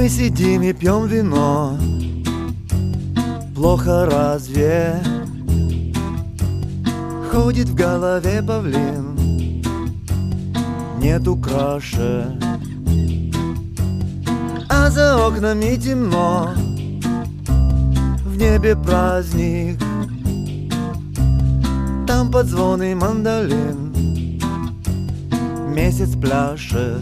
Мы сидим и пьем вино. Плохо разве? Ходит в голове павлин, нету краше. А за окнами темно, в небе праздник. Там под звоны мандолин месяц пляшет.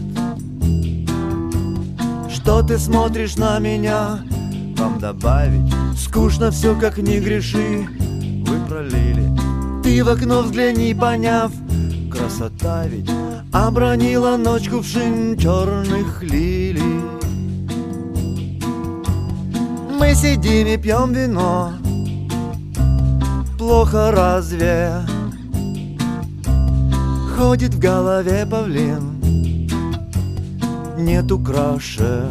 Что ты смотришь на меня? Вам добавить? Скучно все, как не греши. Вы пролили. Ты в окно взгляни, поняв. Красота ведь обронила ночь кувшин черных лилий. Мы сидим и пьем вино. Плохо разве? Ходит в голове павлин, нету краше.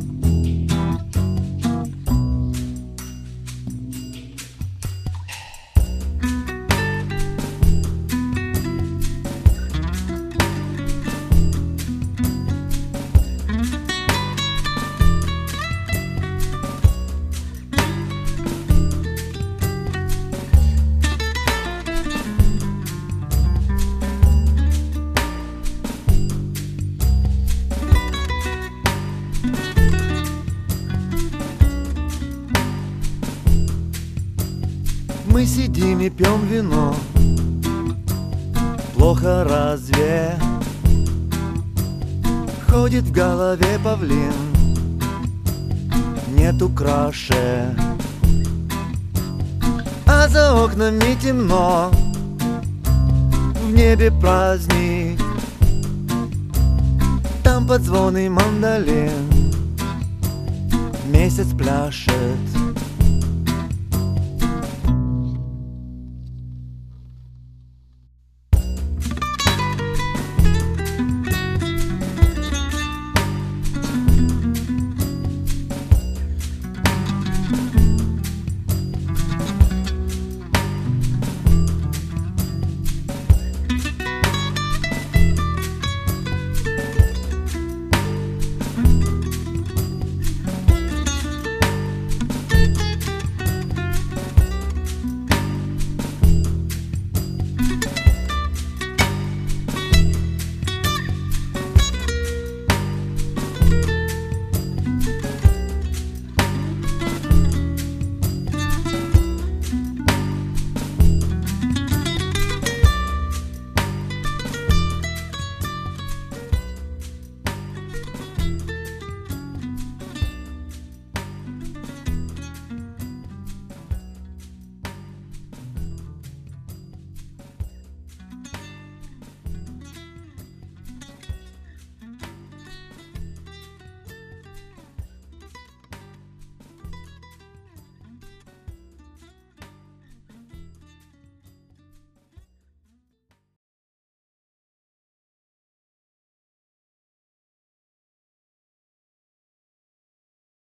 Мы сидим и пьем вино. Плохо разве? Ходит в голове павлин, нету краше. А за окнами темно, в небе праздник. Там под звоны мандолин месяц пляшет.